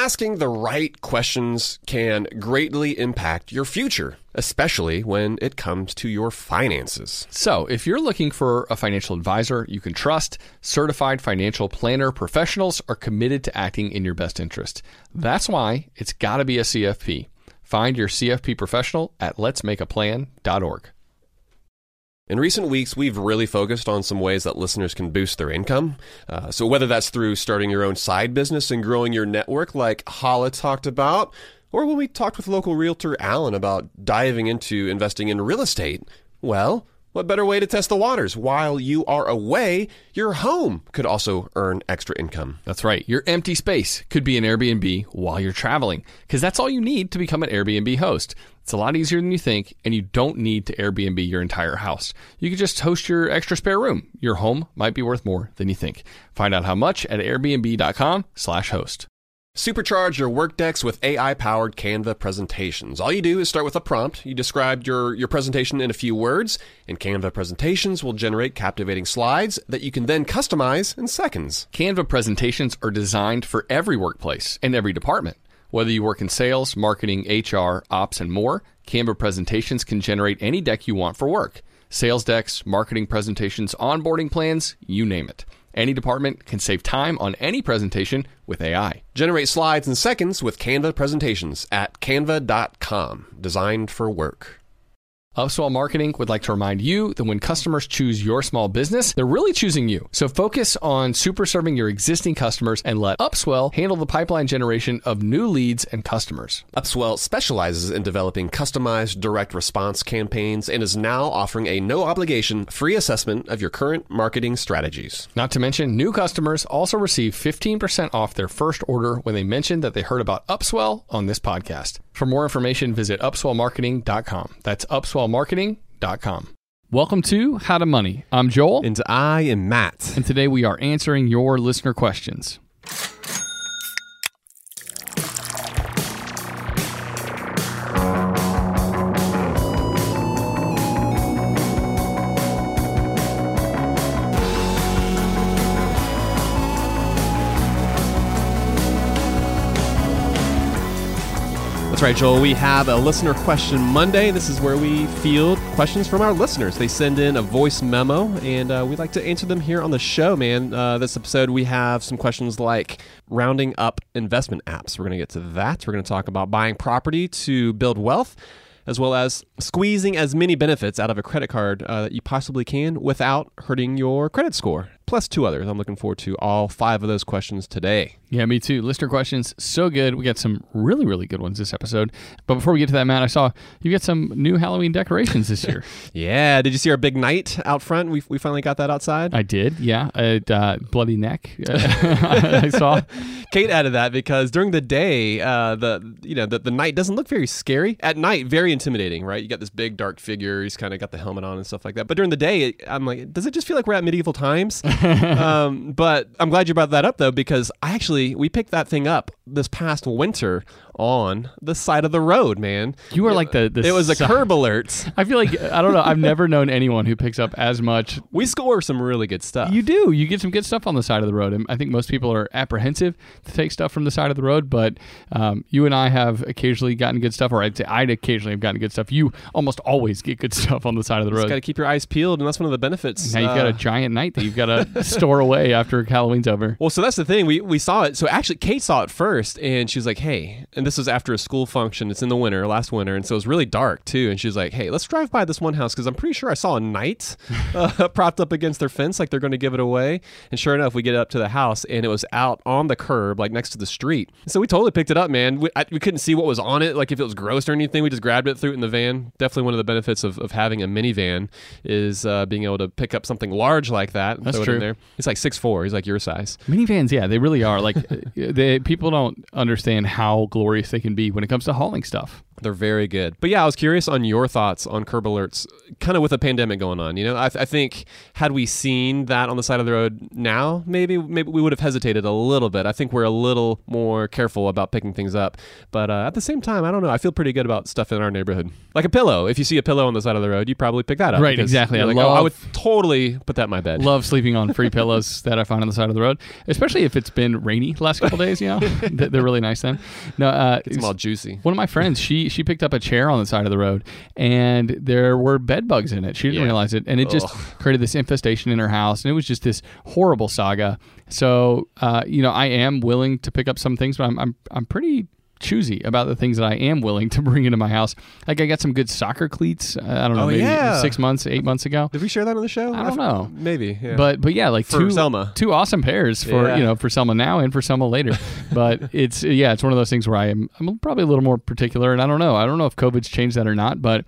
asking the right questions can greatly impact your future, especially when it comes to your finances. So, if you're looking for a financial advisor you can trust, certified financial planner professionals are committed to acting in your best interest. That's why it's got to be a CFP. Find your CFP professional at letsmakeaplan.org. In recent weeks, we've really focused on some ways that listeners can boost their income. So whether that's through starting your own side business and growing your network like Hala talked about, or when we talked with local realtor Alan about diving into investing in real estate, well, what better way to test the waters? While you are away, your home could also earn extra income. That's right. Your empty space could be an Airbnb while you're traveling, because that's all you need to become an Airbnb host. It's a lot easier than you think, and you don't need to Airbnb your entire house. You can just host your extra spare room. Your home might be worth more than you think. Find out how much at airbnb.com/host. Supercharge your work decks with AI-powered Canva presentations. All you do is start with a prompt. You describe your presentation in a few words, and Canva presentations will generate captivating slides that you can then customize in seconds. Canva presentations are designed for every workplace and every department. Whether you work in sales, marketing, HR, ops, and more, Canva presentations can generate any deck you want for work. Sales decks, marketing presentations, onboarding plans, you name it. Any department can save time on any presentation with AI. Generate slides in seconds with Canva presentations at canva.com. Designed for work. Upswell Marketing would like to remind you that when customers choose your small business, they're really choosing you. So focus on super serving your existing customers and let Upswell handle the pipeline generation of new leads and customers. Upswell specializes in developing customized direct response campaigns and is now offering a no-obligation free assessment of your current marketing strategies. Not to mention, new customers also receive 15% off their first order when they mention that they heard about Upswell on this podcast. For more information, visit upswellmarketing.com. That's upswellmarketing.com. Welcome to How to Money. I'm Joel. And I am Matt. And today we are answering your listener questions. That's right, Joel. We have a listener question Monday. This is where we field questions from our listeners. They send in a voice memo, and we'd like to answer them here on the show, man. This episode, we have some questions like rounding up investment apps. We're going to get to that. We're going to talk about buying property to build wealth, as well as squeezing as many benefits out of a credit card that you possibly can without hurting your credit score, plus two others. I'm looking forward to all 5 of those questions today. Yeah, me too. Listener questions, so good. We got some really, really good ones this episode. But before we get to that, Matt, I saw you got some new Halloween decorations this year. Yeah. Did you see our big night out front? We finally got that outside. I did, yeah. Bloody neck, I saw. Kate added that because during the day, the night doesn't look very scary. At night, very intimidating, right? You got this big dark figure. He's kind of got the helmet on and stuff like that. But during the day, I'm like, does it just feel like we're at medieval times? But I'm glad you brought that up, though, because we picked that thing up this past winter on the side of the road, man. You are like it was a curb alert. I feel like, I don't know, I've never known anyone who picks up as much. We score some really good stuff. You do. You get some good stuff on the side of the road. And I think most people are apprehensive to take stuff from the side of the road, but you and I have occasionally gotten good stuff, or I'd say I'd occasionally have gotten good stuff. You almost always get good stuff on the side of the road. You got to keep your eyes peeled, and that's one of the benefits. Now you've got a giant night that you've got to store away after Halloween's over. Well, so that's the thing. We saw it. So actually, Kate saw it first, and she was like, hey, and this was after a school function. It's in the winter, last winter, and so it was really dark, too. And she was like, hey, let's drive by this one house, because I'm pretty sure I saw a knight propped up against their fence, like they're going to give it away. And sure enough, we get up to the house, and it was out on the curb, like next to the street. So we totally picked it up, man. We couldn't see what was on it, like if it was gross or anything. We just grabbed it, threw it in the van. Definitely one of the benefits of having a minivan is being able to pick up something large like that. That's throw true. It in there. It's like 6'4". He's like your size. Minivans, yeah, they really are. Like, people don't understand how glorious they can be when it comes to hauling stuff. They're very good. But yeah, I was curious on your thoughts on curb alerts, kind of with a pandemic going on. I think had we seen that on the side of the road now, maybe we would have hesitated a little bit. I think we're a little more careful about picking things up. But at the same time, I don't know. I feel pretty good about stuff in our neighborhood. Like a pillow. If you see a pillow on the side of the road, you probably pick that up. Right, exactly. I would totally put that in my bed. Love sleeping on free pillows that I find on the side of the road, especially if it's been rainy the last couple days. They're really nice then. No, it's all juicy. One of my friends, she picked up a chair on the side of the road, and there were bed bugs in it. She didn't realize it, and it just created this infestation in her house, and it was just this horrible saga. So, I am willing to pick up some things, but I'm pretty choosy about the things that I am willing to bring into my house. Like I got some good soccer cleats. I don't know, maybe 8 months ago. Did we share that on the show? I don't know. Maybe. Yeah. But yeah, like for Selma. Two awesome pairs for for Selma now and for Selma later. But it's one of those things where I'm probably a little more particular, and I don't know if COVID's changed that or not, but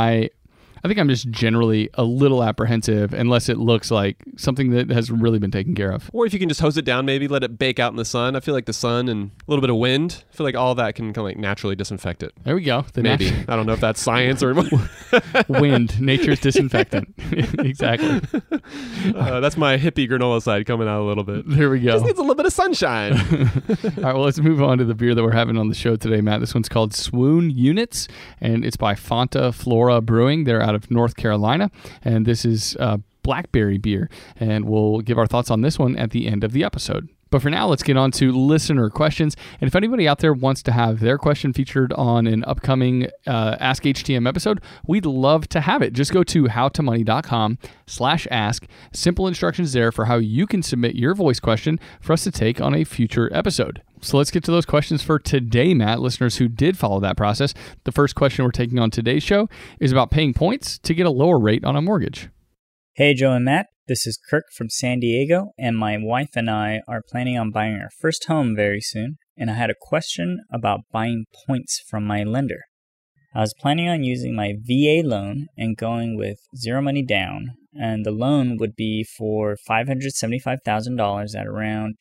I think I'm just generally a little apprehensive unless it looks like something that has really been taken care of. Or if you can just hose it down, maybe let it bake out in the sun. I feel like the sun and a little bit of wind, I feel like all that can kind of like naturally disinfect it. There we go. Maybe. I don't know if that's science or wind, nature's dispectant. Exactly. That's my hippie granola side coming out a little bit. There we go. Just needs a little bit of sunshine. All right, well, let's move on to the beer that we're having on the show today, Matt. This one's called Swoon Units, and it's by Fonta Flora Brewing. They're out of North Carolina, and this is blackberry beer, and we'll give our thoughts on this one at the end of the episode. But for now, let's get on to listener questions. And if anybody out there wants to have their question featured on an upcoming Ask HTM episode, we'd love to have it. Just go to howtomoney.com/ask. Simple instructions there for how you can submit your voice question for us to take on a future episode. So let's get to those questions for today, Matt. Listeners who did follow that process, the first question we're taking on today's show is about paying points to get a lower rate on a mortgage. Hey, Joe and Matt. This is Kirk from San Diego, and my wife and I are planning on buying our first home very soon, and I had a question about buying points from my lender. I was planning on using my VA loan and going with zero money down, and the loan would be for $575,000 at around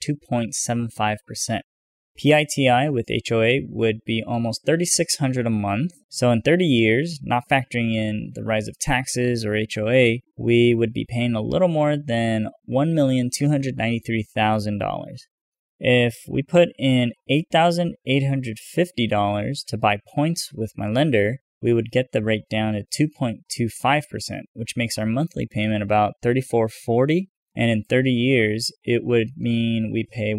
2.75%. PITI with HOA would be almost $3,600 a month. So in 30 years, not factoring in the rise of taxes or HOA, we would be paying a little more than $1,293,000. If we put in $8,850 to buy points with my lender, we would get the rate down to 2.25%, which makes our monthly payment about $3,440. And in 30 years, it would mean we pay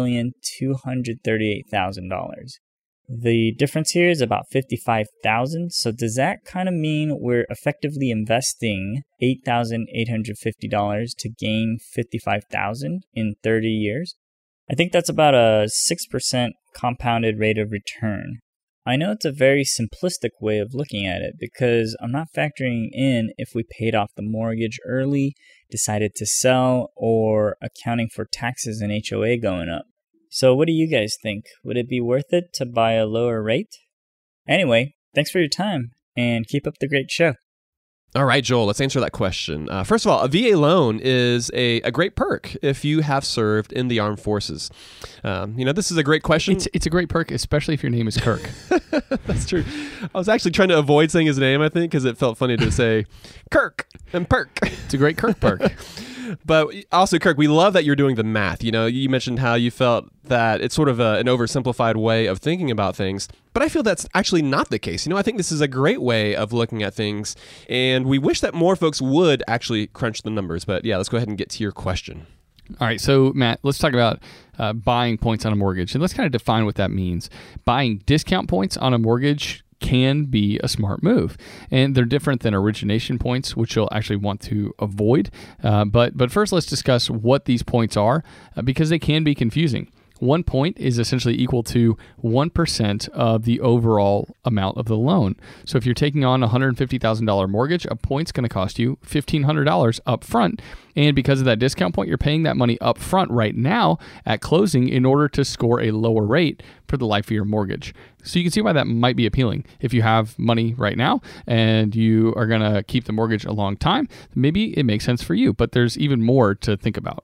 $1,238,000. The difference here is about $55,000. So does that kind of mean we're effectively investing $8,850 to gain $55,000 in 30 years? I think that's about a 6% compounded rate of return. I know it's a very simplistic way of looking at it because I'm not factoring in if we paid off the mortgage early, decided to sell, or accounting for taxes and HOA going up. So what do you guys think? Would it be worth it to buy a lower rate? Anyway, thanks for your time and keep up the great show. All right, Joel, let's answer that question. First of all, a VA loan is a great perk if you have served in the armed forces. This is a great question. It's a great perk, especially if your name is Kirk. That's true. I was actually trying to avoid saying his name, I think, because it felt funny to say Kirk and perk. It's a great Kirk perk. But also, Kirk, we love that you're doing the math. You mentioned how you felt that it's sort of an oversimplified way of thinking about things. But I feel that's actually not the case. I think this is a great way of looking at things. And we wish that more folks would actually crunch the numbers. But yeah, let's go ahead and get to your question. All right. So, Matt, let's talk about buying points on a mortgage. And let's kind of define what that means. Buying discount points on a mortgage can be a smart move, and they're different than origination points, which you'll actually want to avoid. But first, let's discuss what these points are, because they can be confusing. 1 point is essentially equal to 1% of the overall amount of the loan. So if you're taking on a $150,000 mortgage, a point's going to cost you $1,500 up front. And because of that discount point, you're paying that money up front right now at closing in order to score a lower rate for the life of your mortgage. So you can see why that might be appealing. If you have money right now and you are going to keep the mortgage a long time, maybe it makes sense for you. But there's even more to think about.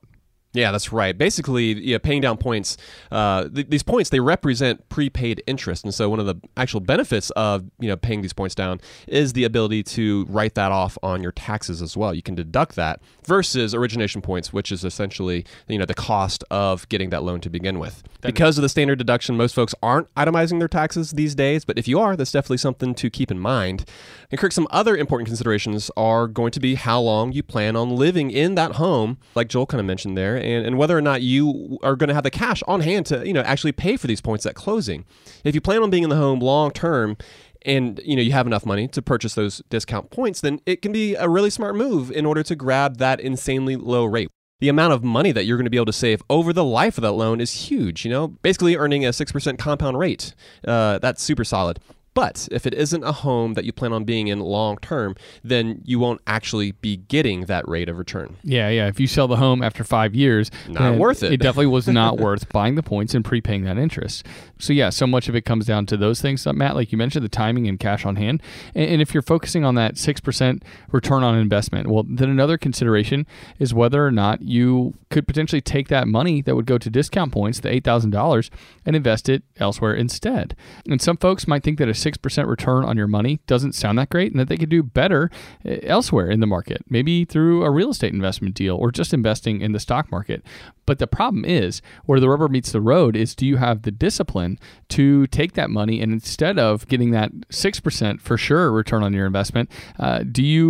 Yeah, that's right. Basically, paying down points, these points, they represent prepaid interest. And so one of the actual benefits of, paying these points down is the ability to write that off on your taxes as well. You can deduct that versus origination points, which is essentially, the cost of getting that loan to begin with. Because of the standard deduction, most folks aren't itemizing their taxes these days. But if you are, that's definitely something to keep in mind. And Kirk, some other important considerations are going to be how long you plan on living in that home, like Joel kind of mentioned there. And whether or not you are going to have the cash on hand to, actually pay for these points at closing. If you plan on being in the home long term and, you have enough money to purchase those discount points, then it can be a really smart move in order to grab that insanely low rate. The amount of money that you're going to be able to save over the life of that loan is huge, basically earning a 6% compound rate. That's super solid. But if it isn't a home that you plan on being in long term, then you won't actually be getting that rate of return. Yeah. If you sell the home after 5 years, not worth it. It definitely was not worth buying the points and prepaying that interest. So so much of it comes down to those things, Matt, like you mentioned, the timing and cash on hand. And if you're focusing on that 6% return on investment, well, then another consideration is whether or not you could potentially take that money that would go to discount points, the $8,000, and invest it elsewhere instead. And some folks might think that a 6% return on your money doesn't sound that great and that they could do better elsewhere in the market, maybe through a real estate investment deal or just investing in the stock market. But the problem is, where the rubber meets the road is, do you have the discipline to take that money and instead of getting that 6% for sure return on your investment, are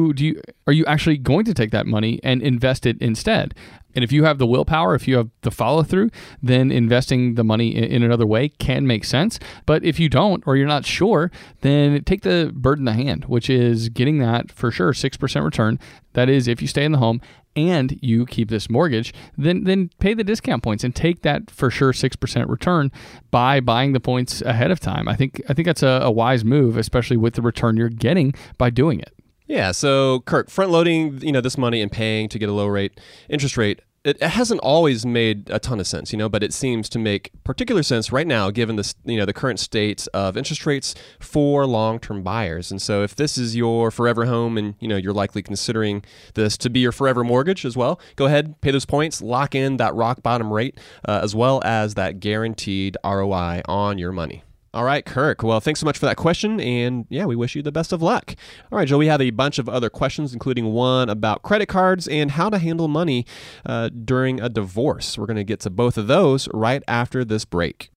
you actually going to take that money and invest it instead? And if you have the willpower, if you have the follow through, then investing the money in another way can make sense. But if you don't, or you're not sure, then take the bird in the hand, which is getting that for sure 6% return. That is, if you stay in the home and you keep this mortgage, then pay the discount points and take that for sure 6% return by buying the points ahead of time. I think that's a wise move, especially with the return you're getting by doing it. Yeah, so Kirk, front loading, this money and paying to get a low rate interest rate, it hasn't always made a ton of sense, but it seems to make particular sense right now given this, the current state of interest rates for long-term buyers. And so if this is your forever home and, you're likely considering this to be your forever mortgage as well, go ahead, pay those points, lock in that rock bottom rate, as well as that guaranteed ROI on your money. All right, Kirk. Well, thanks so much for that question. And we wish you the best of luck. All right, Joe, we have a bunch of other questions, including one about credit cards and how to handle money during a divorce. We're going to get to both of those right after this break.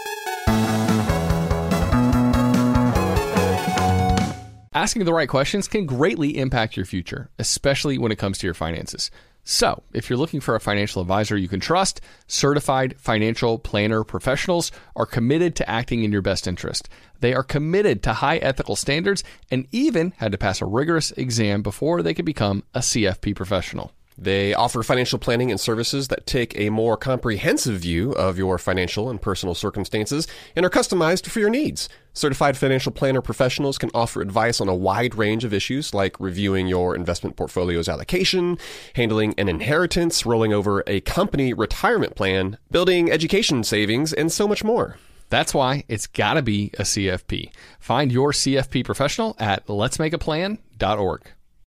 Asking the right questions can greatly impact your future, especially when it comes to your finances. So, if you're looking for a financial advisor you can trust, certified financial planner professionals are committed to acting in your best interest. They are committed to high ethical standards and even had to pass a rigorous exam before they could become a CFP professional. They offer financial planning and services that take a more comprehensive view of your financial and personal circumstances and are customized for your needs. Certified financial planner professionals can offer advice on a wide range of issues like reviewing your investment portfolio's allocation, handling an inheritance, rolling over a company retirement plan, building education savings, and so much more. That's why it's got to be a CFP. Find your CFP professional at letsmakeaplan.org.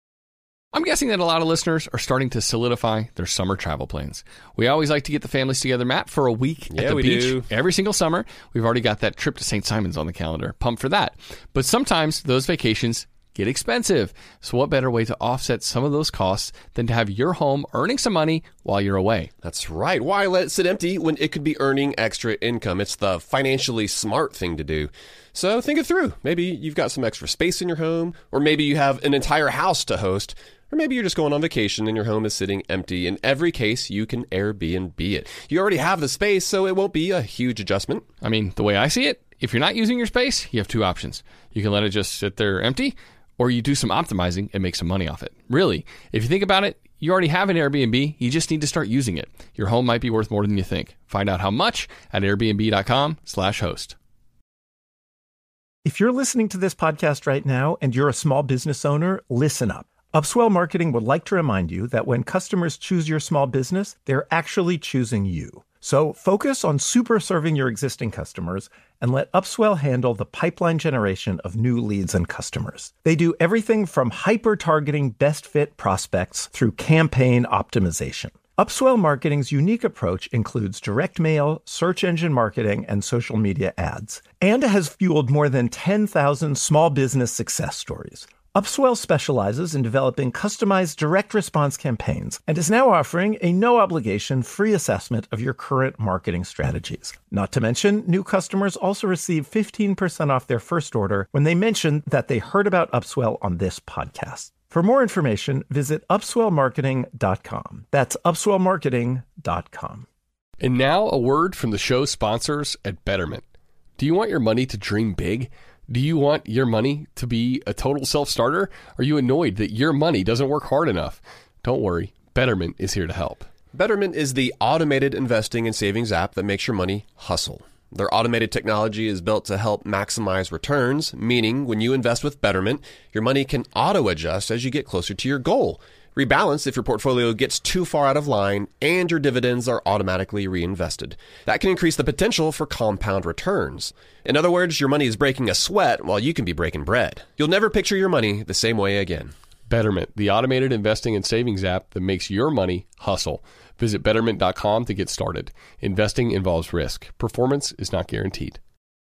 I'm guessing that a lot of listeners are starting to solidify their summer travel plans. We always like to get the families together, Matt, for a week at the beach every single summer. We've already got that trip to St. Simons on the calendar. Pumped for that. But sometimes those vacations get expensive. So what better way to offset some of those costs than to have your home earning some money while you're away? That's right. Why let it sit empty when it could be earning extra income? It's the financially smart thing to do. So think it through. Maybe you've got some extra space in your home, or maybe you have an entire house to host. Or maybe you're just going on vacation and your home is sitting empty. In every case, you can Airbnb it. You already have the space, so it won't be a huge adjustment. I mean, the way I see it, if you're not using your space, you have two options. You can let it just sit there empty, or you do some optimizing and make some money off it. Really, if you think about it, you already have an Airbnb. You just need to start using it. Your home might be worth more than you think. Find out how much at airbnb.com/host. If you're listening to this podcast right now and you're a small business owner, listen up. Upswell Marketing would like to remind you that when customers choose your small business, they're actually choosing you. So focus on super serving your existing customers and let Upswell handle the pipeline generation of new leads and customers. They do everything from hyper-targeting best fit prospects through campaign optimization. Upswell Marketing's unique approach includes direct mail, search engine marketing, and social media ads, and has fueled more than 10,000 small business success stories. Upswell specializes in developing customized direct response campaigns and is now offering a no-obligation free assessment of your current marketing strategies. Not to mention, new customers also receive 15% off their first order when they mention that they heard about Upswell on this podcast. For more information, visit upswellmarketing.com. That's upswellmarketing.com. And now a word from the show sponsors at Betterment. Do you want your money to dream big? Do you want your money to be a total self-starter? Are you annoyed that your money doesn't work hard enough? Don't worry, Betterment is here to help. Betterment is the automated investing and savings app that makes your money hustle. Their automated technology is built to help maximize returns, meaning when you invest with Betterment, your money can auto-adjust as you get closer to your goal. Rebalance if your portfolio gets too far out of line, and your dividends are automatically reinvested. That can increase the potential for compound returns. In other words, your money is breaking a sweat while you can be breaking bread. You'll never picture your money the same way again. Betterment, the automated investing and savings app that makes your money hustle. Visit Betterment.com to get started. Investing involves risk. Performance is not guaranteed.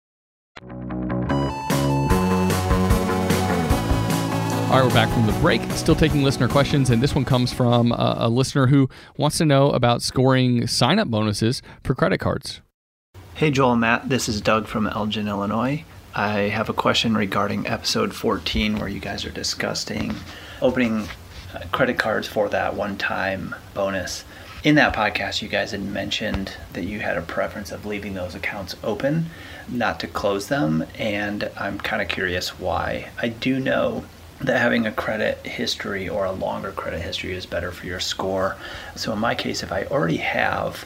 All right, we're back from the break. Still taking listener questions, and this one comes from a listener who wants to know about scoring sign-up bonuses for credit cards. Hey, Joel and Matt. This is Doug from Elgin, Illinois. I have a question regarding episode 14 where you guys are discussing opening credit cards for that one-time bonus. In that podcast, you guys had mentioned that you had a preference of leaving those accounts open, not to close them, and I'm kind of curious why. I do know that having a credit history or a longer credit history is better for your score. So in my case, if I already have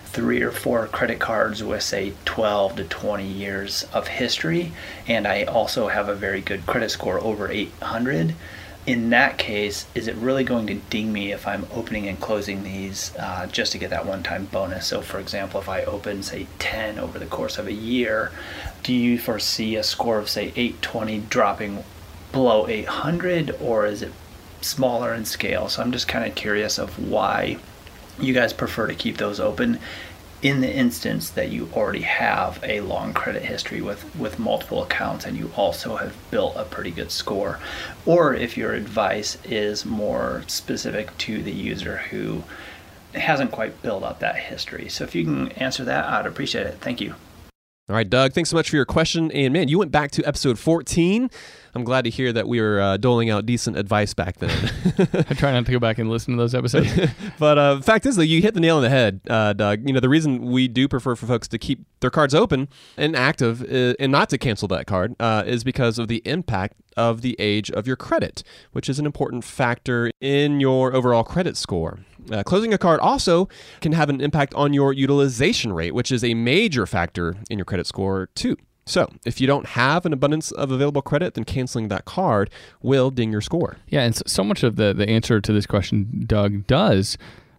3 or 4 credit cards with, say, 12 to 20 years of history, and I also have a very good credit score over 800, in that case, is it really going to ding me if I'm opening and closing these just to get that one-time bonus? So for example, if I open, say, 10 over the course of a year, do you foresee a score of, say, 820 dropping below 800, or is it smaller in scale? So I'm just kind of curious of why you guys prefer to keep those open in the instance that you already have a long credit history with multiple accounts and you also have built a pretty good score, or if your advice is more specific to the user who hasn't quite built up that history. So if you can answer that, I'd appreciate it. Thank you. All right, Doug, thanks so much for your question. And man, you went back to episode 14. I'm glad to hear that we were doling out decent advice back then. I try not to go back and listen to those episodes. But the fact is, though, you hit the nail on the head, Doug. You know, the reason we do prefer for folks to keep their cards open and active and not to cancel that card is because of the impact of the age of your credit, which is an important factor in your overall credit score. Closing a card also can have an impact on your utilization rate, which is a major factor in your credit score, too. So if you don't have an abundance of available credit, then canceling that card will ding your score. Yeah, and so much of the answer to this question, Doug, does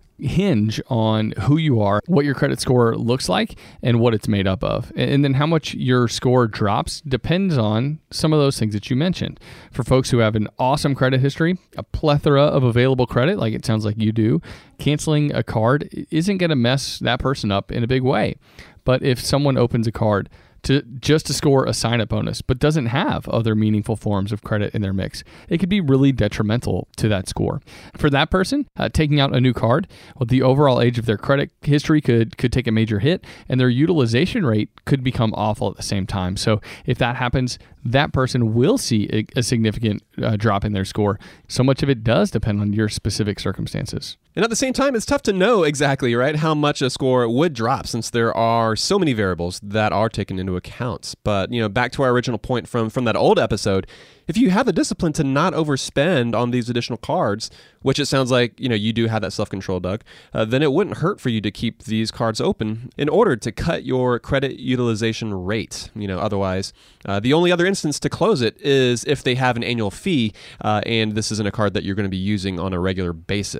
hinge on who you are, what your credit score looks like, and what it's made up of. And then how much your score drops depends on some of those things that you mentioned. For folks who have an awesome credit history, a plethora of available credit, like it sounds like you do, canceling a card isn't going to mess that person up in a big way. But if someone opens a card to score a sign-up bonus, but doesn't have other meaningful forms of credit in their mix, it could be really detrimental to that score. For that person, taking out a new card, well, the overall age of their credit history could take a major hit, and their utilization rate could become awful at the same time. So if that happens, that person will see a significant drop in their score. So much of it does depend on your specific circumstances. And at the same time, it's tough to know exactly, right, how much a score would drop since there are so many variables that are taken into account. But, you know, back to our original point from that old episode, if you have the discipline to not overspend on these additional cards, which it sounds like, you know, you do have that self-control, Doug, then it wouldn't hurt for you to keep these cards open in order to cut your credit utilization rate. You know, otherwise, the only other instance to close it is if they have an annual fee and this isn't a card that you're going to be using on a regular basis.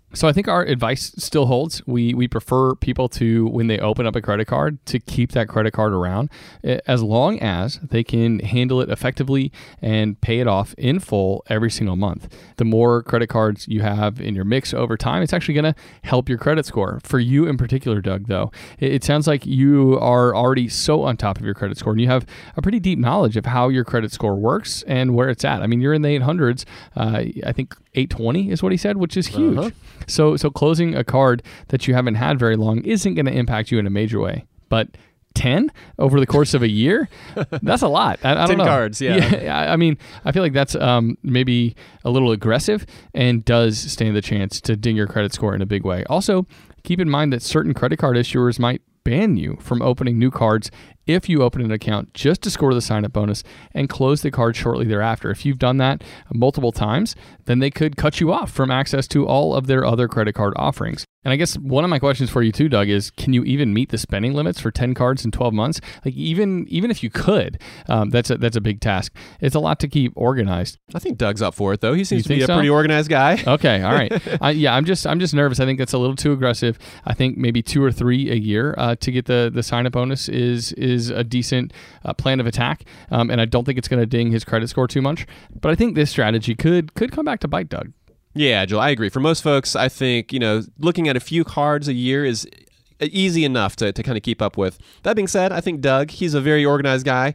So I think our advice still holds. We prefer people to, when they open up a credit card, to keep that credit card around as long as they can handle it effectively and pay it off in full every single month. The more credit cards you have in your mix over time, it's actually going to help your credit score. For you in particular, Doug, though, it sounds like you are already so on top of your credit score and you have a pretty deep knowledge of how your credit score works and where it's at. I mean, you're in the 800s. I think 820 is what he said, which is huge. Uh-huh. So closing a card that you haven't had very long isn't going to impact you in a major way. But 10 over the course of a year, that's a lot. I don't know. 10 cards, yeah. I mean, I feel like that's maybe a little aggressive and does stand the chance to ding your credit score in a big way. Also, keep in mind that certain credit card issuers might ban you from opening new cards if you open an account just to score the sign-up bonus and close the card shortly thereafter. If you've done that multiple times, then they could cut you off from access to all of their other credit card offerings. And I guess one of my questions for you too, Doug, is can you even meet the spending limits for 10 cards in 12 months? Like even if you could, that's a big task. It's a lot to keep organized. I think Doug's up for it though. He seems to be a pretty organized guy. Okay, all right. I'm just nervous. I think that's a little too aggressive. I think maybe 2 or 3 a year to get the sign-up bonus is a decent plan of attack. And I don't think it's going to ding his credit score too much. But I think this strategy could come back to bite Doug. Yeah, Joel, I agree. For most folks, I think, looking at a few cards a year is easy enough to kind of keep up with. That being said, I think Doug, he's a very organized guy.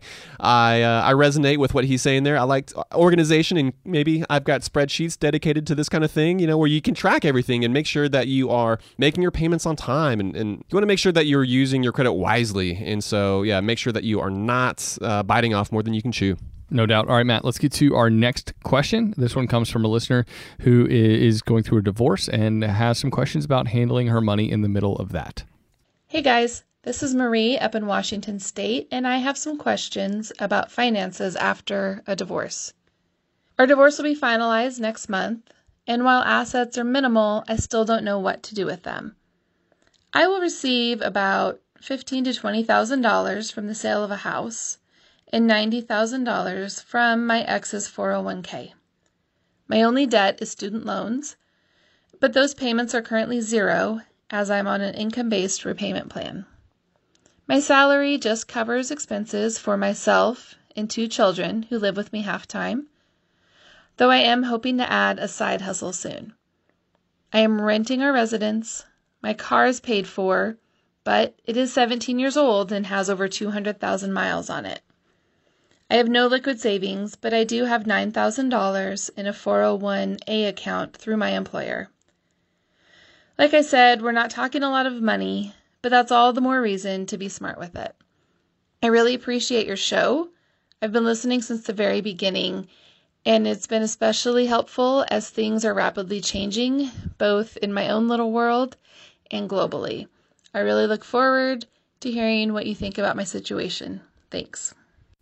I resonate with what he's saying there. I like organization, and maybe I've got spreadsheets dedicated to this kind of thing, where you can track everything and make sure that you are making your payments on time, and you want to make sure that you're using your credit wisely. And so, yeah, make sure that you are not biting off more than you can chew. No doubt. All right, Matt, let's get to our next question. This one comes from a listener who is going through a divorce and has some questions about handling her money in the middle of that. Hey guys, this is Marie up in Washington State, and I have some questions about finances after a divorce. Our divorce will be finalized next month, and while assets are minimal, I still don't know what to do with them. I will receive about $15,000 to $20,000 from the sale of a house and $90,000 from my ex's 401k. My only debt is student loans, but those payments are currently zero as I'm on an income-based repayment plan. My salary just covers expenses for myself and 2 children who live with me half-time, though I am hoping to add a side hustle soon. I am renting our residence. My car is paid for, but it is 17 years old and has over 200,000 miles on it. I have no liquid savings, but I do have $9,000 in a 401a account through my employer. Like I said, we're not talking a lot of money, but that's all the more reason to be smart with it. I really appreciate your show. I've been listening since the very beginning, and it's been especially helpful as things are rapidly changing, both in my own little world and globally. I really look forward to hearing what you think about my situation. Thanks.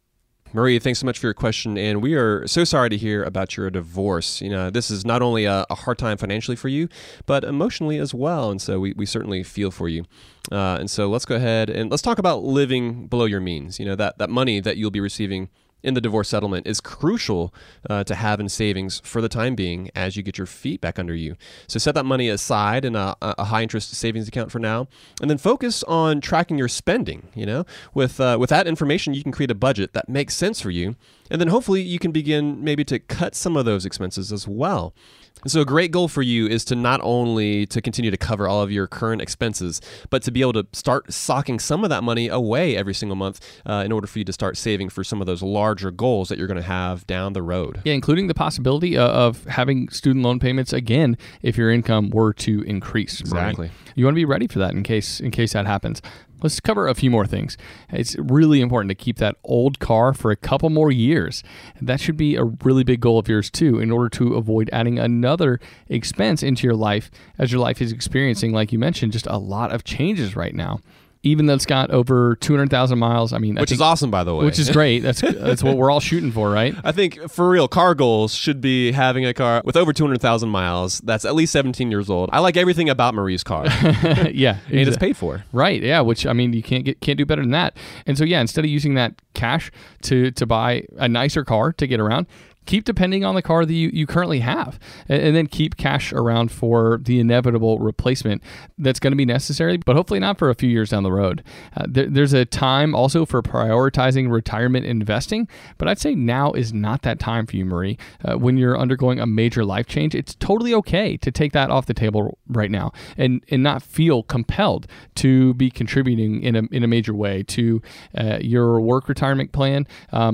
Maria, thanks so much for your question, and we are so sorry to hear about your divorce. This is not only a hard time financially for you, but emotionally as well, and so we certainly feel for you. And so let's go ahead and let's talk about living below your means. That money that you'll be receiving in the divorce settlement is crucial to have in savings for the time being as you get your feet back under you. So set that money aside in a high-interest savings account for now, and then focus on tracking your spending. With that information, you can create a budget that makes sense for you, and then hopefully you can begin maybe to cut some of those expenses as well. And so a great goal for you is to not only to continue to cover all of your current expenses, but to be able to start socking some of that money away every single month in order for you to start saving for some of those larger goals that you're going to have down the road. Yeah, including the possibility of having student loan payments again if your income were to increase. Exactly. Right? You want to be ready for that in case that happens. Let's cover a few more things. It's really important to keep that old car for a couple more years. That should be a really big goal of yours too, in order to avoid adding another expense into your life as your life is experiencing, like you mentioned, just a lot of changes right now. Even though it's got over 200,000 miles, which is awesome, by the way. Which is great. That's what we're all shooting for, right? I think for real, car goals should be having a car with over 200,000 miles that's at least 17 years old. I like everything about Marie's car. Yeah, and it's paid for. Right. Yeah. Which you can't do better than that. And so instead of using that cash to buy a nicer car to get around, keep depending on the car that you currently have, and then keep cash around for the inevitable replacement that's going to be necessary, but hopefully not for a few years down the road. There's a time also for prioritizing retirement investing, but I'd say now is not that time for you, Marie. When you're undergoing a major life change, it's totally okay to take that off the table right now and not feel compelled to be contributing in a major way to your work retirement plan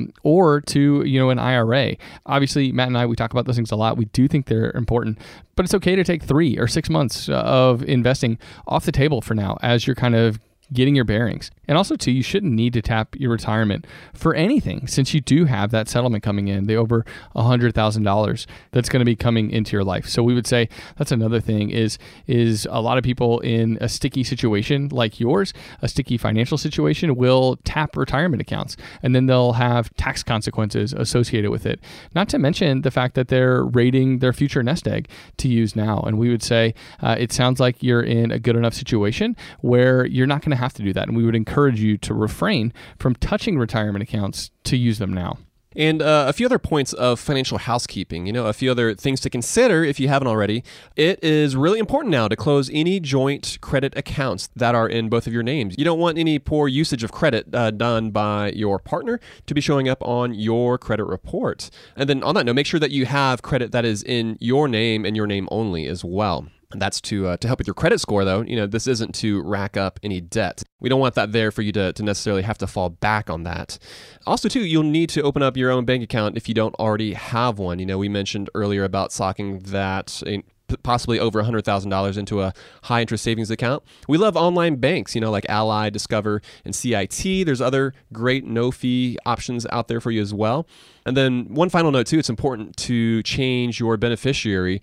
or to an IRA. Obviously, Matt and I, we talk about those things a lot. We do think they're important, but it's okay to take 3 or 6 months of investing off the table for now as you're kind of getting your bearings. And also, too, you shouldn't need to tap your retirement for anything since you do have that settlement coming in, the over $100,000 that's going to be coming into your life. So we would say that's another thing is a lot of people in a sticky situation like yours, a sticky financial situation, will tap retirement accounts, and then they'll have tax consequences associated with it. Not to mention the fact that they're raiding their future nest egg to use now. And we would say it sounds like you're in a good enough situation where you're not going to have to do that. And we would encourage you to refrain from touching retirement accounts to use them now. And a few other points of financial housekeeping, a few other things to consider if you haven't already. It is really important now to close any joint credit accounts that are in both of your names. You don't want any poor usage of credit done by your partner to be showing up on your credit report. And then on that note, make sure that you have credit that is in your name and your name only as well. And that's to help with your credit score, though. This isn't to rack up any debt. We don't want that there for you to necessarily have to fall back on that. Also, too, you'll need to open up your own bank account if you don't already have one. We mentioned earlier about socking that possibly over $100,000 into a high interest savings account. We love online banks, like Ally, Discover, and CIT. There's other great no-fee options out there for you as well. And then one final note, too, it's important to change your beneficiary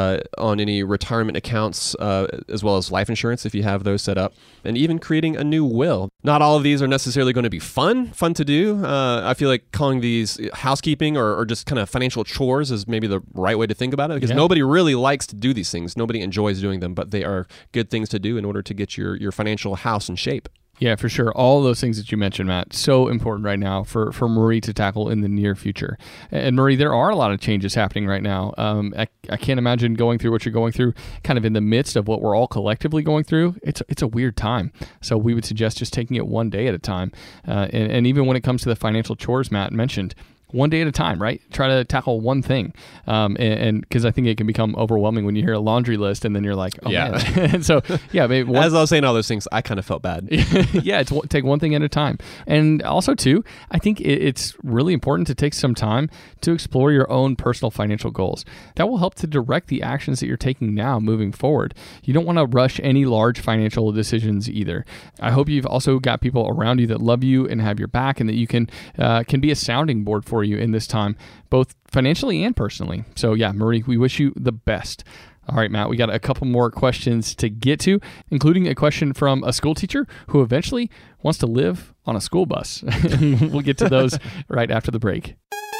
on any retirement accounts as well as life insurance if you have those set up, and even creating a new will. Not all of these are necessarily going to be fun to do. I feel like calling these housekeeping or just kind of financial chores is maybe the right way to think about it, because nobody really likes to do these things. Nobody enjoys doing them, but they are good things to do in order to get your financial house in shape. Yeah, for sure. All those things that you mentioned, Matt, so important right now for Marie to tackle in the near future. And Marie, there are a lot of changes happening right now. I can't imagine going through what you're going through kind of in the midst of what we're all collectively going through. It's a weird time. So we would suggest just taking it one day at a time. And even when it comes to the financial chores Matt mentioned, one day at a time, right? Try to tackle one thing. And because I think it can become overwhelming when you hear a laundry list and then you're like, man. And so, maybe as I was saying all those things, I kind of felt bad. Take one thing at a time. And also, too, I think it's really important to take some time to explore your own personal financial goals. That will help to direct the actions that you're taking now moving forward. You don't want to rush any large financial decisions either. I hope you've also got people around you that love you and have your back, and that you can be a sounding board for you in this time, both financially and personally. So Marie, we wish you the best. All right, Matt, we got a couple more questions to get to, including a question from a school teacher who eventually wants to live on a school bus. We'll get to those right after the break.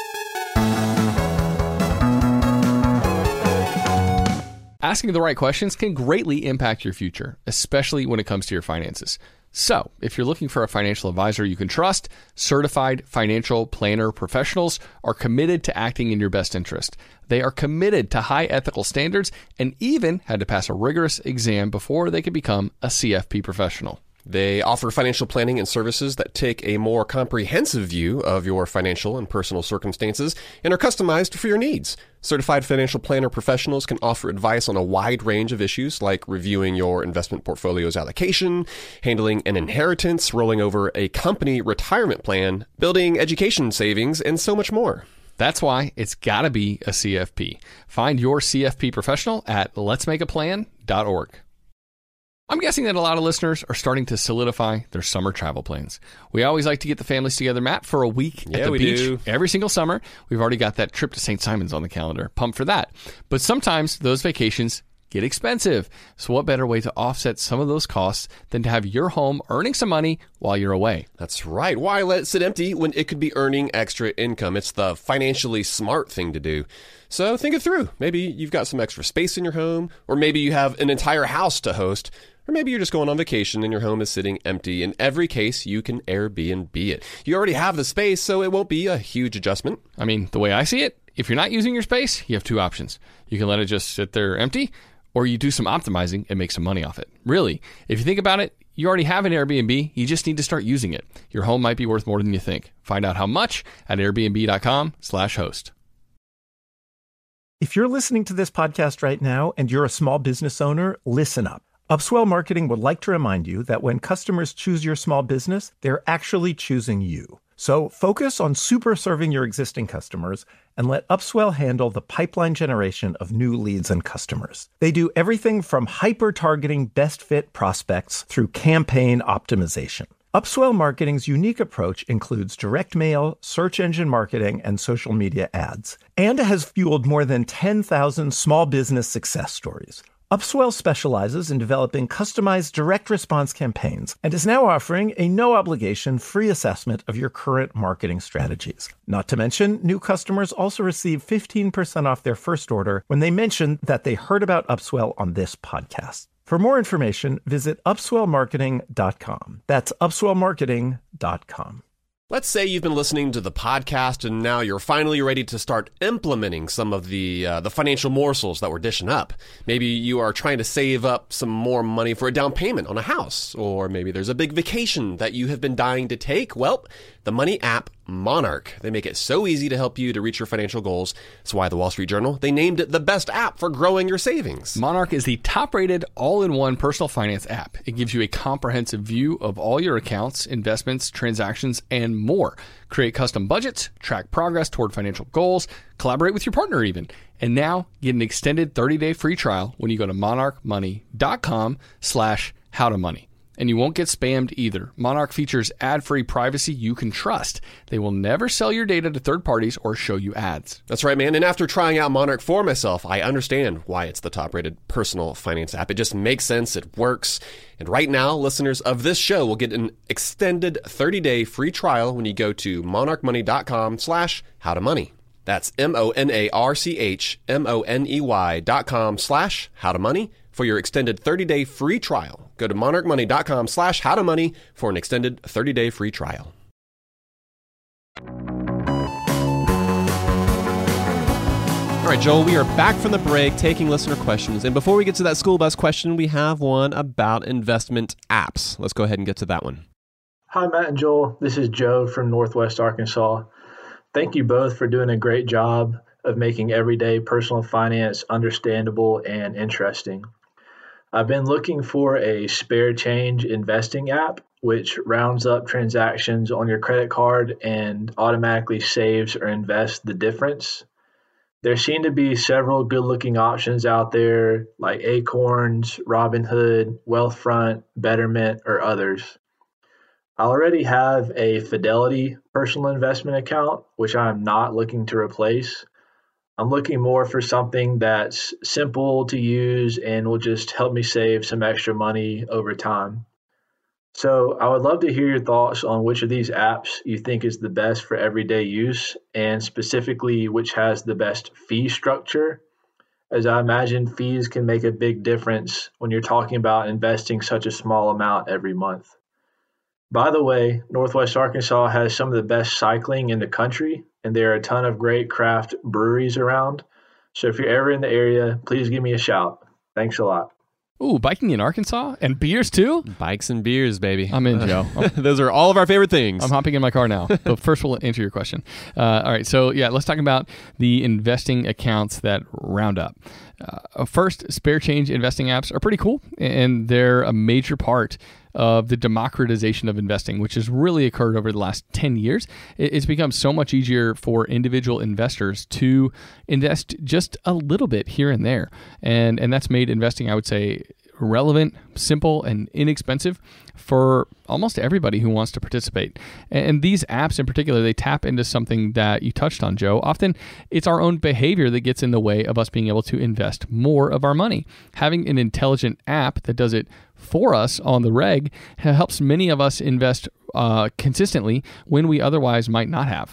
Asking the right questions can greatly impact your future, especially when it comes to your finances. So, if you're looking for a financial advisor you can trust, certified financial planner professionals are committed to acting in your best interest. They are committed to high ethical standards and even had to pass a rigorous exam before they could become a CFP professional. They offer financial planning and services that take a more comprehensive view of your financial and personal circumstances and are customized for your needs. Certified financial planner professionals can offer advice on a wide range of issues like reviewing your investment portfolio's allocation, handling an inheritance, rolling over a company retirement plan, building education savings, and so much more. That's why it's got to be a CFP. Find your CFP professional at letsmakeaplan.org. I'm guessing that a lot of listeners are starting to solidify their summer travel plans. We always like to get the families together, Matt, for a week at the beach every single summer. We've already got that trip to St. Simon's on the calendar. Pumped for that. But sometimes those vacations get expensive. So what better way to offset some of those costs than to have your home earning some money while you're away? That's right. Why let it sit empty when it could be earning extra income? It's the financially smart thing to do. So think it through. Maybe you've got some extra space in your home, or maybe you have an entire house to host. Or maybe you're just going on vacation and your home is sitting empty. In every case, you can Airbnb it. You already have the space, so it won't be a huge adjustment. I mean, the way I see it, If you're not using your space, you have two options. You can let it just sit there empty, or you do some optimizing and make some money off it. Really, if you think about it, you already have an Airbnb. You just need to start using it. Your home might be worth more than you think. Find out how much at airbnb.com/host. If you're listening to this podcast right now and you're a small business owner, listen up. Upswell Marketing would like to remind you that when customers choose your small business, they're actually choosing you. So focus on super serving your existing customers and let Upswell handle the pipeline generation of new leads and customers. They do everything from hyper-targeting best fit prospects through campaign optimization. Upswell Marketing's unique approach includes direct mail, search engine marketing, and social media ads, and has fueled more than 10,000 small business success stories. Upswell specializes in developing customized direct response campaigns and is now offering a no-obligation free assessment of your current marketing strategies. Not to mention, new customers also receive 15% off their first order when they mention that they heard about Upswell on this podcast. For more information, visit upswellmarketing.com. That's upswellmarketing.com. Let's say you've been listening to the podcast and now you're finally ready to start implementing some of the financial morsels that we're dishing up. Maybe you are trying to save up some more money for a down payment on a house, or maybe there's a big vacation that you have been dying to take. Well, the money app Monarch. They make it so easy to help you to reach your financial goals. That's why the Wall Street Journal, they named it the best app for growing your savings. Monarch is the top-rated all-in-one personal finance app. It gives you a comprehensive view of all your accounts, investments, transactions, and more. Create custom budgets, track progress toward financial goals, collaborate with your partner even. And now get an extended 30-day free trial when you go to monarchmoney.com/howtomoney. And you won't get spammed either. Monarch features ad-free privacy you can trust. They will never sell your data to third parties or show you ads. That's right, man. And after trying out Monarch for myself, I understand why it's the top-rated personal finance app. It just makes sense. It works. And right now, listeners of this show will get an extended 30-day free trial when you go to monarchmoney.com/howtomoney. That's monarchmoney.com/howtomoney for your extended 30-day free trial. Go to monarchmoney.com/howtomoney for an extended 30-day free trial. All right, Joel, we are back from the break taking listener questions. And before we get to that school bus question, we have one about investment apps. Let's go ahead and get to that one. Hi, Matt and Joel. This is Joe from Northwest Arkansas. Thank you both for doing a great job of making everyday personal finance understandable and interesting. I've been looking for a spare change investing app, which rounds up transactions on your credit card and automatically saves or invests the difference. There seem to be several good-looking options out there like Acorns, Robinhood, Wealthfront, Betterment, or others. I already have a Fidelity personal investment account, which I'm not looking to replace. I'm looking more for something that's simple to use and will just help me save some extra money over time. So I would love to hear your thoughts on which of these apps you think is the best for everyday use, and specifically which has the best fee structure, as I imagine fees can make a big difference when you're talking about investing such a small amount every month. By the way, Northwest Arkansas has some of the best cycling in the country, and there are a ton of great craft breweries around. So if you're ever in the area, please give me a shout. Thanks a lot. Ooh, biking in Arkansas? And beers too? Bikes and beers, baby. I'm in, Joe. Those are all of our favorite things. I'm hopping in my car now. But first, we'll answer your question. All right. So, yeah, let's talk about the investing accounts that round up. First, spare change investing apps are pretty cool, and they're a major part of the democratization of investing, which has really occurred over the last 10 years. It's become so much easier for individual investors to invest just a little bit here and there. And that's made investing, I would say, relevant, simple, and inexpensive for almost everybody who wants to participate. And these apps in particular, they tap into something that you touched on, Joe. Often it's our own behavior that gets in the way of us being able to invest more of our money. Having an intelligent app that does it for us on the reg helps many of us invest consistently when we otherwise might not have.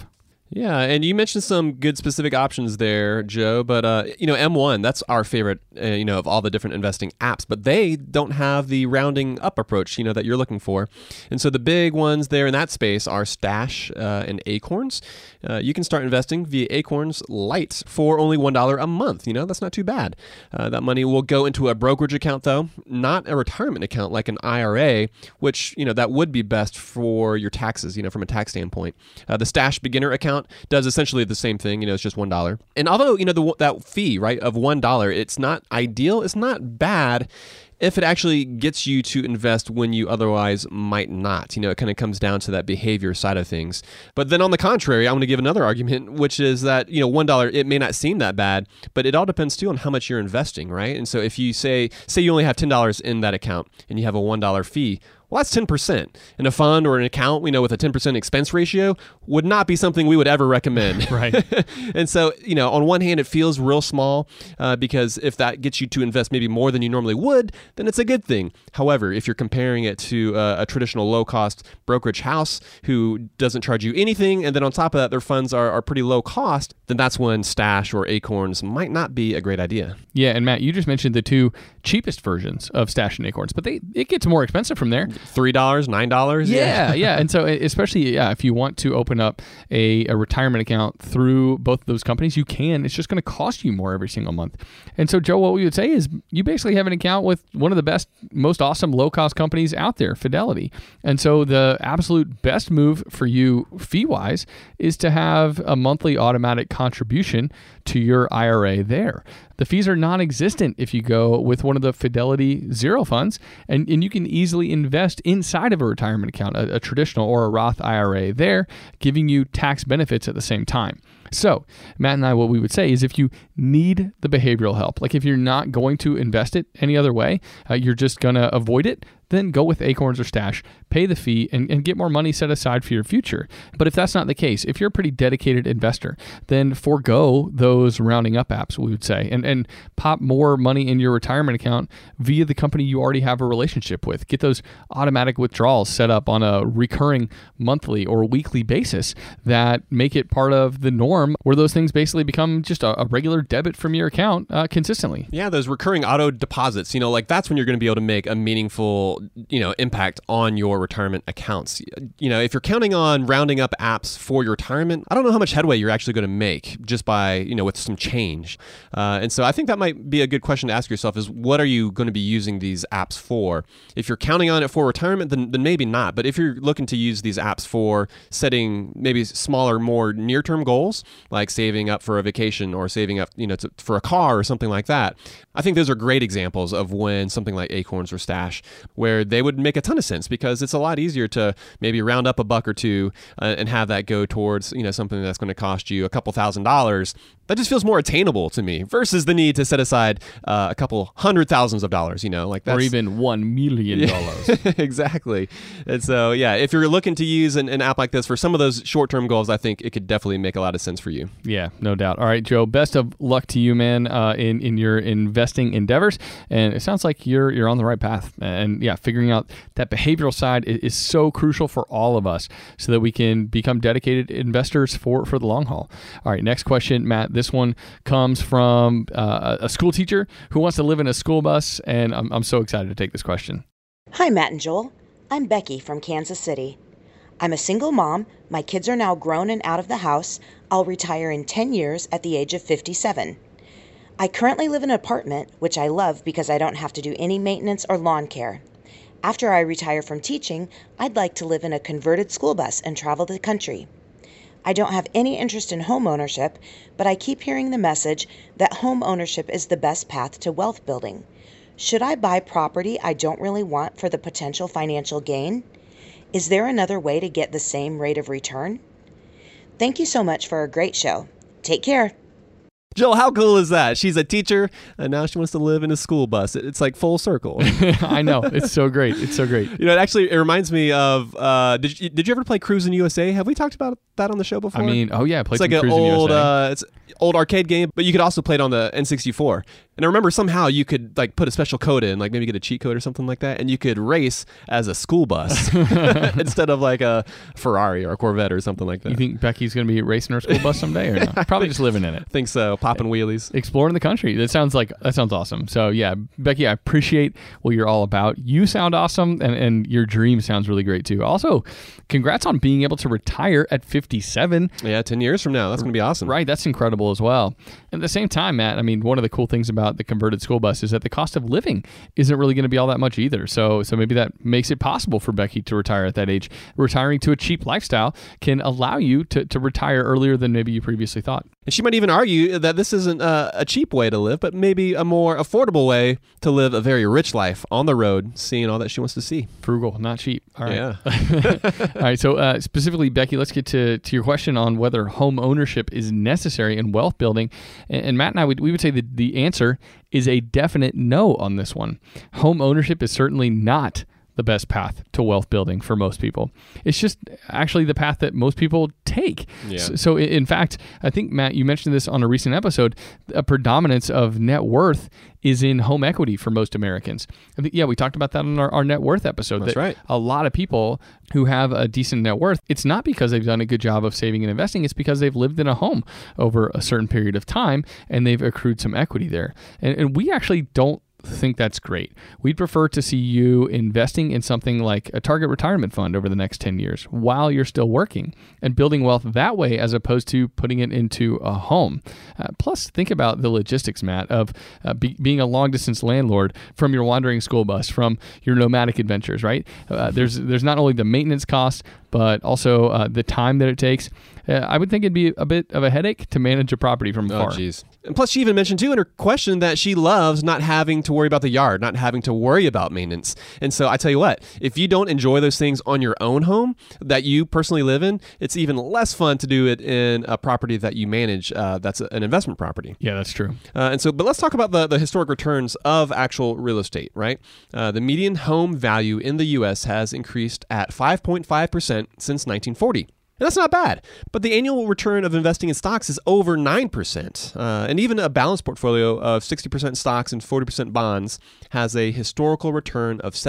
Yeah, and you mentioned some good specific options there, Joe, but M1, that's our favorite, of all the different investing apps, but they don't have the rounding up approach, that you're looking for. And so the big ones there in that space are Stash and Acorns. You can start investing via Acorns Lite for only $1 a month. That's not too bad. That money will go into a brokerage account, though, not a retirement account like an IRA, which, that would be best for your taxes, from a tax standpoint. The Stash beginner account does essentially the same thing. It's just $1. And although, that fee, right, of $1, it's not ideal, it's not bad if it actually gets you to invest when you otherwise might not. It kind of comes down to that behavior side of things. But then on the contrary, I'm going to give another argument, which is that, $1, it may not seem that bad, but it all depends too on how much you're investing, right? And so if you say you only have $10 in that account and you have a $1 fee, well, that's 10%. And a fund or an account, with a 10% expense ratio would not be something we would ever recommend. Right. And so, on one hand, it feels real small because if that gets you to invest maybe more than you normally would, then it's a good thing. However, if you're comparing it to a traditional low-cost brokerage house who doesn't charge you anything, and then on top of that, their funds are pretty low cost, then that's when Stash or Acorns might not be a great idea. Yeah, and Matt, you just mentioned the two cheapest versions of Stash and Acorns, but it gets more expensive from there. $3, $9. Yeah. And so especially, if you want to open up a retirement account through both of those companies, you can. It's just going to cost you more every single month. And so, Joe, what we would say is you basically have an account with one of the best, most awesome low-cost companies out there, Fidelity. And so the absolute best move for you fee-wise is to have a monthly automatic contribution to your IRA there. The fees are non-existent if you go with one of the Fidelity Zero funds, and you can easily invest inside of a retirement account, a traditional or a Roth IRA there, giving you tax benefits at the same time. So, Matt and I, what we would say is if you need the behavioral help, like if you're not going to invest it any other way, you're just going to avoid it, then go with Acorns or Stash, pay the fee, and get more money set aside for your future. But if that's not the case, if you're a pretty dedicated investor, then forego those rounding up apps, we would say, and pop more money in your retirement account via the company you already have a relationship with. Get those automatic withdrawals set up on a recurring monthly or weekly basis that make it part of the norm where those things basically become just a regular debit from your account consistently. Yeah, those recurring auto deposits, that's when you're going to be able to make a meaningful impact on your retirement accounts. If you're counting on rounding up apps for your retirement, I don't know how much headway you're actually going to make just by, with some change. And so I think that might be a good question to ask yourself is what are you going to be using these apps for? If you're counting on it for retirement, then maybe not. But if you're looking to use these apps for setting maybe smaller, more near-term goals, like saving up for a vacation or saving up, for a car or something like that, I think those are great examples of when something like Acorns or Stash, where they would make a ton of sense because it's a lot easier to maybe round up a buck or two and have that go towards, something that's going to cost you a couple $1,000s. That just feels more attainable to me versus the need to set aside a couple $100,000s, or even $1 million. Exactly. And so, if you're looking to use an app like this for some of those short-term goals, I think it could definitely make a lot of sense for you. Yeah, no doubt. All right, Joe, best of luck to you, man, in your investing endeavors. And it sounds like you're on the right path. And figuring out that behavioral side is so crucial for all of us so that we can become dedicated investors for the long haul. All right, next question, Matt. This one comes from a school teacher who wants to live in a school bus, and I'm so excited to take this question. Hi, Matt and Joel. I'm Becky from Kansas City. I'm a single mom. My kids are now grown and out of the house. I'll retire in 10 years at the age of 57. I currently live in an apartment, which I love because I don't have to do any maintenance or lawn care. After I retire from teaching, I'd like to live in a converted school bus and travel the country. I don't have any interest in home ownership, but I keep hearing the message that home ownership is the best path to wealth building. Should I buy property I don't really want for the potential financial gain? Is there another way to get the same rate of return? Thank you so much for a great show. Take care. Joel, how cool is that? She's a teacher, and now she wants to live in a school bus. It's like full circle. I know. It's so great. It's so great. It reminds me of, did you ever play Cruisin' USA? Have we talked about that on the show before? I mean, oh yeah, I played it's like some an Cruisin' old, USA. it's old arcade game, but you could also play it on the N64. And I remember somehow you could like put a special code in, like maybe get a cheat code or something like that, and you could race as a school bus instead of like a Ferrari or a Corvette or something like that. You think Becky's going to be racing her school bus someday or not? Probably just living in it. I think so. Popping wheelies. Exploring the country. That sounds awesome. So yeah, Becky, I appreciate what you're all about. You sound awesome, and your dream sounds really great too. Also, congrats on being able to retire at 57. Yeah, 10 years from now. That's going to be awesome. Right, that's incredible as well. At the same time, Matt, I mean, one of the cool things about the converted school bus is that the cost of living isn't really going to be all that much either. So maybe that makes it possible for Becky to retire at that age. Retiring to a cheap lifestyle can allow you to retire earlier than maybe you previously thought. And she might even argue that this isn't a cheap way to live, but maybe a more affordable way to live a very rich life on the road, seeing all that she wants to see. Frugal, not cheap. All right. Yeah. All right. So specifically, Becky, let's get to your question on whether home ownership is necessary in wealth building. And Matt and I, we would say that the answer is a definite no on this one. Home ownership is certainly not the best path to wealth building for most people. It's just actually the path that most people take. Yeah. So in fact, I think, Matt, you mentioned this on a recent episode, a predominance of net worth is in home equity for most Americans. I think, we talked about that on our net worth episode. That's right. A lot of people who have a decent net worth, it's not because they've done a good job of saving and investing, it's because they've lived in a home over a certain period of time and they've accrued some equity there. And we actually don't think that's great. We'd prefer to see you investing in something like a target retirement fund over the next 10 years while you're still working and building wealth that way as opposed to putting it into a home. Plus, think about the logistics, Matt, of being a long-distance landlord from your wandering school bus, from your nomadic adventures, right? There's not only the maintenance cost, but also the time that it takes. I would think it'd be a bit of a headache to manage a property from afar. Oh, geez. And plus, she even mentioned, too, in her question that she loves not having to worry about the yard, not having to worry about maintenance. And so I tell you what, if you don't enjoy those things on your own home that you personally live in, it's even less fun to do it in a property that you manage that's an investment property. Yeah, that's true. But let's talk about the historic returns of actual real estate, right? The median home value in the U.S. has increased at 5.5% since 1940. And that's not bad, but the annual return of investing in stocks is over 9%. And even a balanced portfolio of 60% stocks and 40% bonds has a historical return of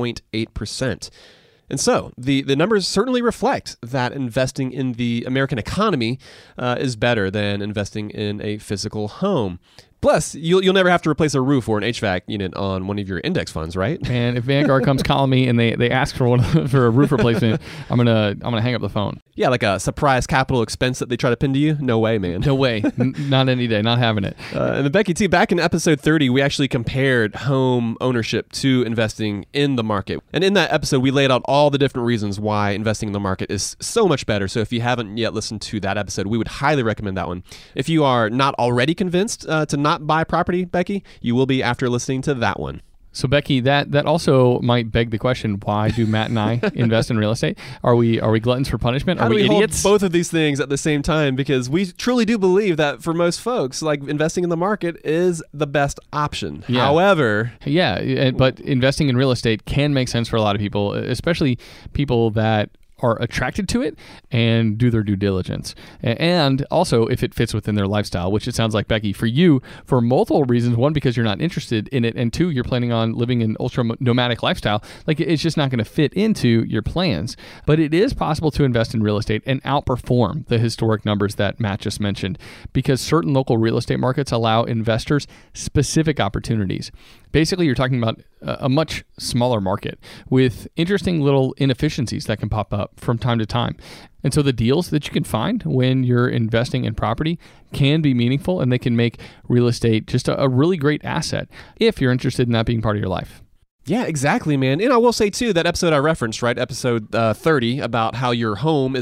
7.8%. And so the numbers certainly reflect that investing in the American economy is better than investing in a physical home. Plus, you'll never have to replace a roof or an HVAC unit on one of your index funds, right? And if Vanguard comes calling me and they ask for for a roof replacement, I'm gonna hang up the phone. Yeah, like a surprise capital expense that they try to pin to you. No way, man. No way. Not any day. Not having it. And then Becky T, back in episode 30, we actually compared home ownership to investing in the market. And in that episode, we laid out all the different reasons why investing in the market is so much better. So if you haven't yet listened to that episode, we would highly recommend that one. If you are not already convinced to not buy property, Becky, you will be after listening to that one. So Becky, that also might beg the question: why do Matt and I invest in real estate? Are we gluttons for punishment? How are do we idiots? Hold both of these things at the same time? Because we truly do believe that for most folks, like investing in the market is the best option. Yeah. However, but investing in real estate can make sense for a lot of people, especially people that are attracted to it and do their due diligence. And also if it fits within their lifestyle, which it sounds like, Becky, for you, for multiple reasons. One, because you're not interested in it. And two, you're planning on living an ultra nomadic lifestyle. Like, it's just not going to fit into your plans. But it is possible to invest in real estate and outperform the historic numbers that Matt just mentioned, because certain local real estate markets allow investors specific opportunities. Basically, you're talking about a much smaller market with interesting little inefficiencies that can pop up from time to time. And so the deals that you can find when you're investing in property can be meaningful, and they can make real estate just a really great asset if you're interested in that being part of your life. Yeah, exactly, man. And I will say, too, that episode I referenced, right, episode 30, about how your home isn't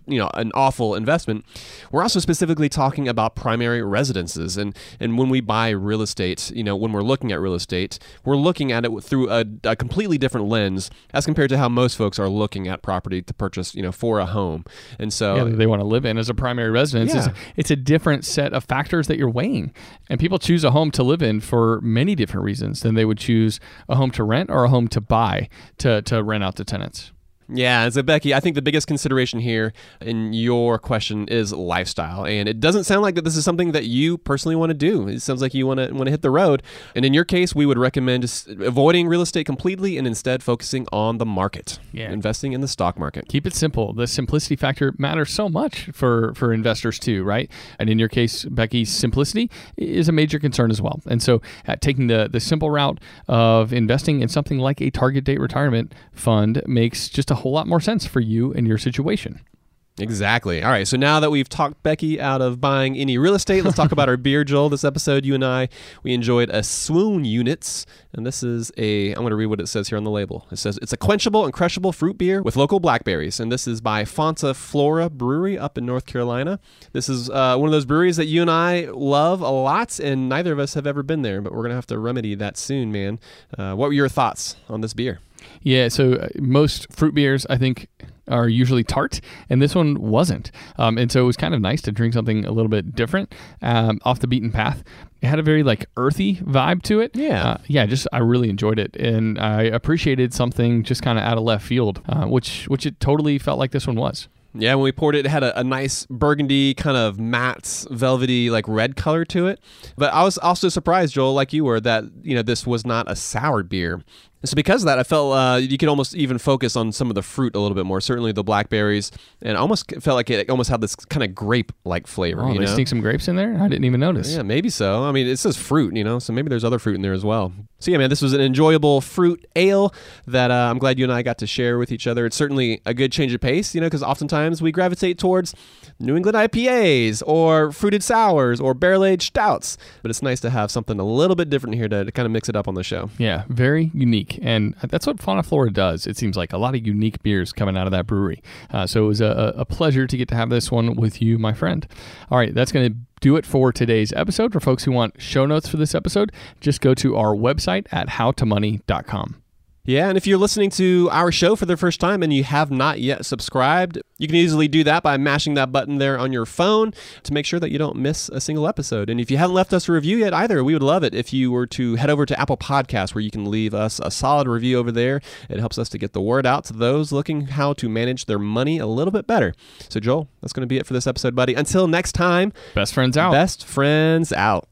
an awful investment. We're also specifically talking about primary residences. And when we buy real estate, when we're looking at real estate, we're looking at it through a completely different lens as compared to how most folks are looking at property to purchase, for a home. And so they want to live in as a primary residence. Yeah. It's a different set of factors that you're weighing. And people choose a home to live in for many different reasons than they would choose a home to rent or a home to buy to rent out to tenants. Yeah, so Becky, I think the biggest consideration here in your question is lifestyle, and it doesn't sound like that this is something that you personally want to do. It sounds like you want to hit the road, and in your case, we would recommend just avoiding real estate completely and instead focusing on the market, investing in the stock market. Keep it simple. The simplicity factor matters so much for investors too, right? And in your case, Becky, simplicity is a major concern as well. And so taking the simple route of investing in something like a target date retirement fund makes just a whole lot more sense for you and your situation. Exactly. All right. So now that we've talked Becky out of buying any real estate, let's talk about our beer, Joel. This episode, you and I, we enjoyed a Swoon Units. And this is I'm going to read what it says here on the label. It says, it's a quenchable and crushable fruit beer with local blackberries. And this is by Fonta Flora Brewery up in North Carolina. This is one of those breweries that you and I love a lot, and neither of us have ever been there, but we're going to have to remedy that soon, man. What were your thoughts on this beer? Yeah, so most fruit beers, I think, are usually tart, and this one wasn't. And so it was kind of nice to drink something a little bit different, off the beaten path. It had a very earthy vibe to it. Yeah. I really enjoyed it, and I appreciated something just kind of out of left field, which it totally felt like this one was. Yeah, when we poured it, it had a nice burgundy, kind of matte, velvety, red color to it. But I was also surprised, Joel, like you were, that this was not a sour beer. So because of that, I felt you could almost even focus on some of the fruit a little bit more. Certainly the blackberries, and almost felt like it almost had this kind of grape-like flavor. Oh, they sneak some grapes in there? I didn't even notice. Yeah, maybe so. I mean, it says fruit, so maybe there's other fruit in there as well. So yeah, man, this was an enjoyable fruit ale that I'm glad you and I got to share with each other. It's certainly a good change of pace, because oftentimes we gravitate towards New England IPAs or fruited sours or barrel-aged stouts. But it's nice to have something a little bit different here to kind of mix it up on the show. Yeah, very unique. And that's what Fauna Flora does. It seems like a lot of unique beers coming out of that brewery. So it was a pleasure to get to have this one with you, my friend. All right, that's going to do it for today's episode. For folks who want show notes for this episode, just go to our website at howtomoney.com. Yeah, and if you're listening to our show for the first time and you have not yet subscribed, you can easily do that by mashing that button there on your phone to make sure that you don't miss a single episode. And if you haven't left us a review yet either, we would love it if you were to head over to Apple Podcasts, where you can leave us a solid review over there. It helps us to get the word out to those looking how to manage their money a little bit better. So Joel, that's going to be it for this episode, buddy. Until next time, best friends out. Best friends out.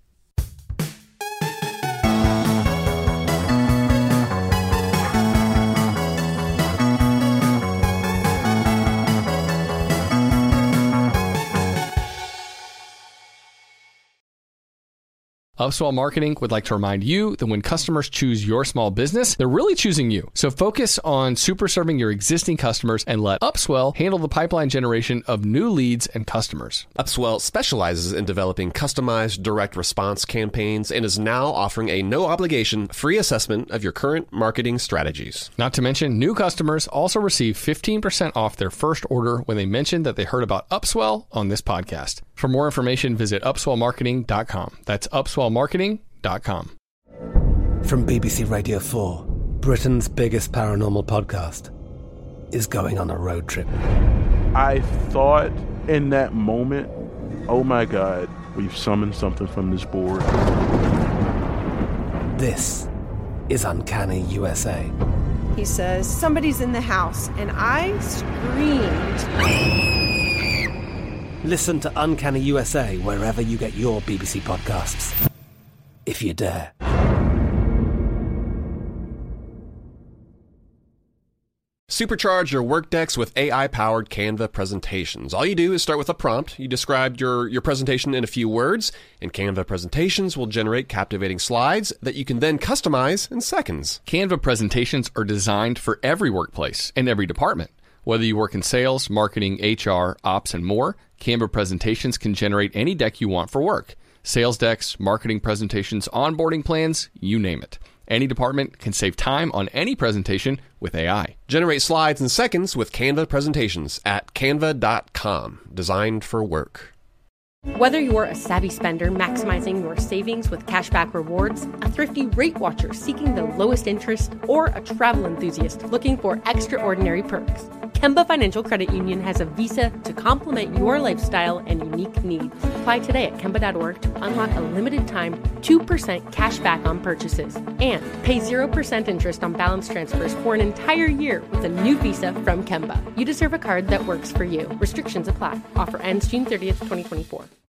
Upswell Marketing would like to remind you that when customers choose your small business, they're really choosing you. So focus on super serving your existing customers and let Upswell handle the pipeline generation of new leads and customers. Upswell specializes in developing customized direct response campaigns and is now offering a no-obligation free assessment of your current marketing strategies. Not to mention, new customers also receive 15% off their first order when they mention that they heard about Upswell on this podcast. For more information, visit upswellmarketing.com. That's upswellmarketing.com. From BBC Radio 4, Britain's biggest paranormal podcast is going on a road trip. I thought in that moment, oh my God, we've summoned something from this board. This is Uncanny USA. He says, somebody's in the house, and I screamed. Listen to Uncanny USA wherever you get your BBC podcasts, if you dare. Supercharge your work decks with AI-powered Canva presentations. All you do is start with a prompt. You describe your presentation in a few words, and Canva presentations will generate captivating slides that you can then customize in seconds. Canva presentations are designed for every workplace and every department. Whether you work in sales, marketing, HR, ops, and more, Canva presentations can generate any deck you want for work. Sales decks, marketing presentations, onboarding plans, you name it. Any department can save time on any presentation with AI. Generate slides in seconds with Canva presentations at canva.com. Designed for work. Whether you're a savvy spender maximizing your savings with cashback rewards, a thrifty rate watcher seeking the lowest interest, or a travel enthusiast looking for extraordinary perks, Kemba Financial Credit Union has a visa to complement your lifestyle and unique needs. Apply today at Kemba.org to unlock a limited time 2% cash back on purchases and pay 0% interest on balance transfers for an entire year with a new visa from Kemba. You deserve a card that works for you. Restrictions apply. Offer ends June 30th, 2024.